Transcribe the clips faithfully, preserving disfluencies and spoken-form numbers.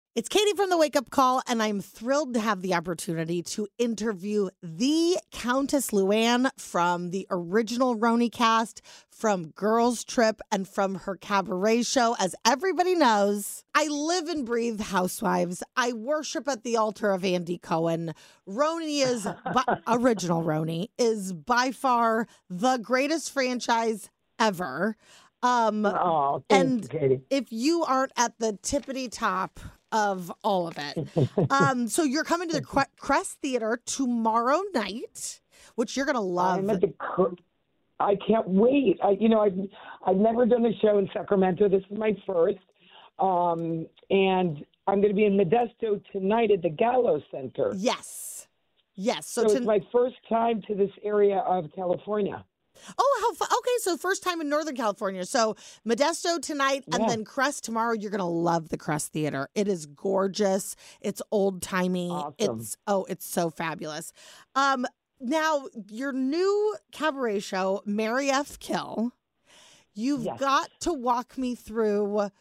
It's Katie from the Wake Up Call, and I'm thrilled to have the opportunity to interview the Countess Luann from the original Roni cast, from Girls Trip, and from her cabaret show. As everybody knows, I live and breathe Housewives. I worship at the altar of Andy Cohen. Roni is, by, original Roni, is by far the greatest franchise ever. Um, oh, and you, Katie. If you aren't at the tippity top of all of it. Um, so you're coming to the Crest Theater tomorrow night, which you're going to love. I'm at the, I can't wait. I, you know, I've, I've never done a show in Sacramento. This is my first. Um, and I'm going to be in Modesto tonight at the Gallo Center. Yes. Yes. So, so to, it's my first time to this area of California. Oh, how fun. Okay, so first time in Northern California. So Modesto tonight and yeah. then Crest tomorrow. You're going to love the Crest Theater. It is gorgeous. It's old-timey. Awesome. It's oh, it's so fabulous. Um, now, your new cabaret show, Mary F. Kill, you've yes. got to walk me through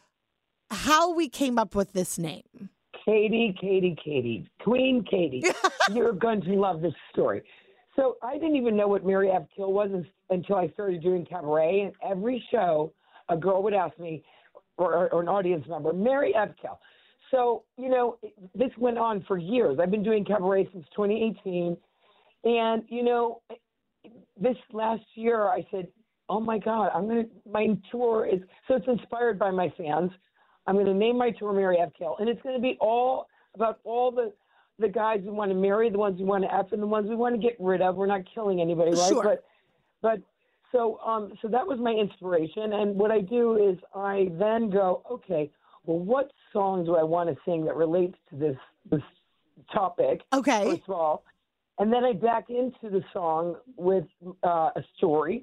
how we came up with this name. Katie, Katie, Katie, Queen Katie. You're going to love this story. So I didn't even know what Mary F. Kill was until I started doing cabaret. And every show, a girl would ask me, or, or an audience member, Mary F. Kill. So, you know, this went on for years. I've been doing cabaret since twenty eighteen. And, you know, this last year I said, oh, my God, I'm going to, my tour is, so it's inspired by my fans. I'm going to name my tour Mary F. Kill. And it's going to be all about all the, the guys we want to marry, the ones we want to F, and the ones we want to get rid of. We're not killing anybody, right? Sure. But, but so, um, so that was my inspiration. And what I do is I then go, okay, well, what song do I want to sing that relates to this this topic? Okay. First of all, and then I back into the song with uh, a story,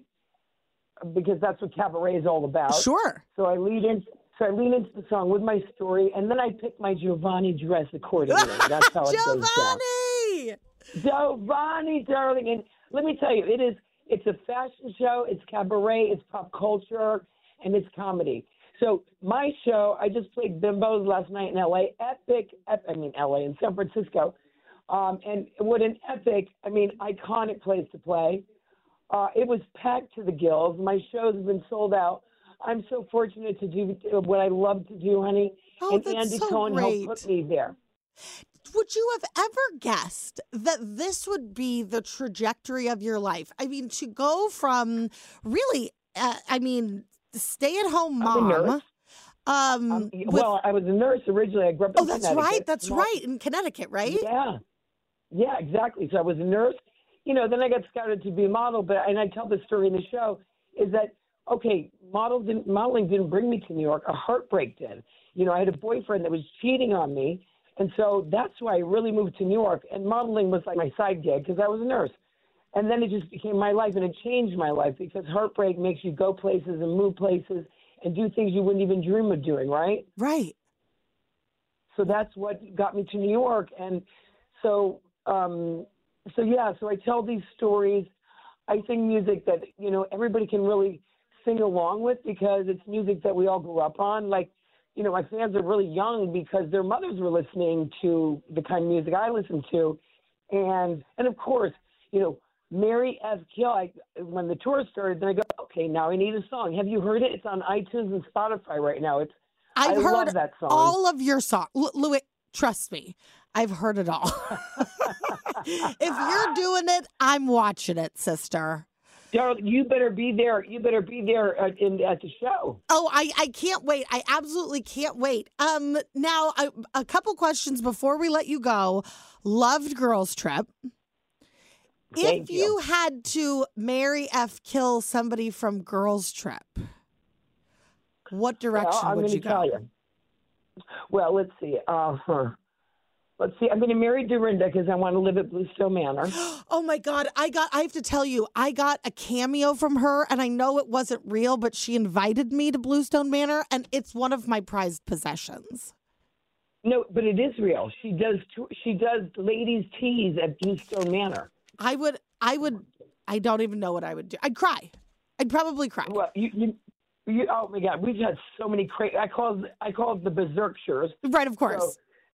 because that's what cabaret is all about. Sure. So I lead in. So I lean into the song with my story, and then I pick my Giovanni dress accordingly. That's how it Giovanni! goes down. Giovanni, darling. And let me tell you, it is, it's a fashion show, it's cabaret, it's pop culture, and it's comedy. So my show, I just played Bimbos last night in L A. Epic, ep- I mean L A, in San Francisco. Um, and what an epic, I mean, iconic place to play. Uh, it was packed to the gills. My shows have been sold out. I'm so fortunate to do what I love to do, honey. Oh, and that's Andy so Cohen great. helped put me there. Would you have ever guessed that this would be the trajectory of your life? I mean, to go from really, uh, I mean, stay-at-home mom. I'm a nurse. Um, um, with, well, I was a nurse originally. I grew up in oh, that's Connecticut. right. That's Well, right. In Connecticut, right? Yeah. Yeah, exactly. So I was a nurse. You know, then I got scouted to be a model. But and I tell the story in the show is that, okay, model didn't, modeling didn't bring me to New York. A heartbreak did. You know, I had a boyfriend that was cheating on me. And so that's why I really moved to New York. And modeling was like my side gig because I was a nurse. And then it just became my life, and it changed my life because heartbreak makes you go places and move places and do things you wouldn't even dream of doing, right? Right. So that's what got me to New York. And so, um, so yeah, so I tell these stories. I sing music that, you know, everybody can really sing along with because it's music that we all grew up on. Like, you know, my fans are really young because their mothers were listening to the kind of music I listened to. And, and of course, you know, Mary F. Kill, I, when the tour started, then I go, okay, now I need a song. Have you heard it? It's on iTunes and Spotify right now. It's I've I heard love that song. all of your songs. L- Louis, trust me, I've heard it all. If you're doing it, I'm watching it, sister. Darling, you better be there. You better be there at, in, at the show. Oh, I, I can't wait. I absolutely can't wait. Um, now, a, a couple questions before we let you go. Loved Girls Trip. Thank If you. you had to Mary F. Kill somebody from Girls Trip, what direction well, I'm would gonna you go? tell you. Well, let's see. Uh, huh. Let's see. I'm going to marry Dorinda because I want to live at Bluestone Manor. Oh my God. I got, I have to tell you, I got a cameo from her, and I know it wasn't real, but she invited me to Bluestone Manor, and it's one of my prized possessions. No, but it is real. She does. She does ladies' teas at Bluestone Manor. I would, I would, I don't even know what I would do. I'd cry. I'd probably cry. Well, you, you, you oh my God, we've had so many crazy. I call, I call it the berserkshires. Right, of course. So,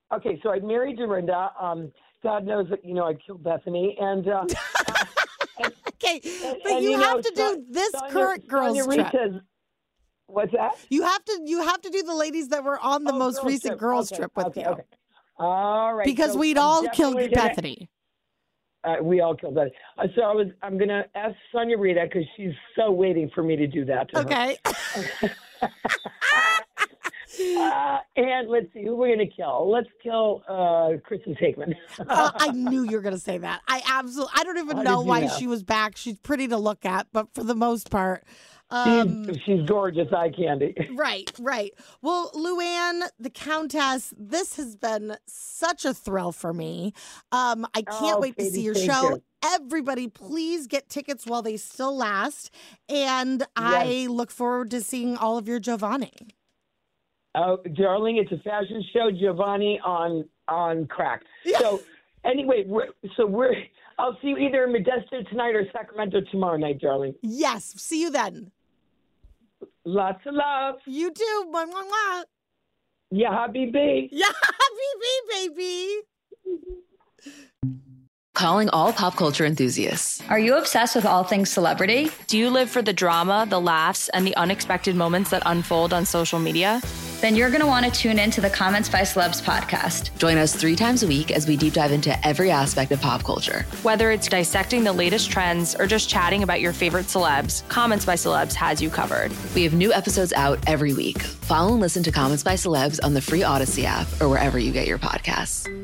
okay, so I married Dorinda. Um, God knows that, you know, I killed Bethany. And, uh, and okay, and, but and, you, you have know, to Son- do this Sonia, current girls Sonia trip. Rita's, what's that? You have to you have to do the ladies that were on the Oh, most girls recent trip. girls Okay, trip with okay, you. okay. All right. Because so we'd I'm all killed definitely gonna- Bethany. Uh, we all killed Bethany. Uh, so I was. I'm gonna ask Sonia Rita because she's so waiting for me to do that to Okay. her. uh, and let's see who we're gonna kill. Let's kill uh, Kristen Takeman. uh, I knew you were going to say that. I absolutely. I don't even How know did you why know? she was back. She's pretty to look at, but for the most part, she's, um, she's gorgeous, eye candy. right, right. Well, Luann, the Countess, this has been such a thrill for me. Um, I can't Oh, wait to Katie, see your thank show. you. Everybody, please get tickets while they still last, and I look forward to seeing all of your Giovanni. Oh, darling, it's a fashion show, Giovanni on on crack. Yeah. So anyway, we're, so we're. I'll see you either in Modesto tonight or Sacramento tomorrow night, darling. Yes, see you then. Lots of love. You too. Mwah, mwah, mwah. Yeah, habibi. Yeah, baby, baby. Calling all pop culture enthusiasts. Are you obsessed with all things celebrity? Do you live for the drama, the laughs, and the unexpected moments that unfold on social media? Then you're going to want to tune in to the Comments by Celebs podcast. Join us three times a week as we deep dive into every aspect of pop culture. Whether it's dissecting the latest trends or just chatting about your favorite celebs, Comments by Celebs has you covered. We have new episodes out every week. Follow and listen to Comments by Celebs on the free Odyssey app or wherever you get your podcasts.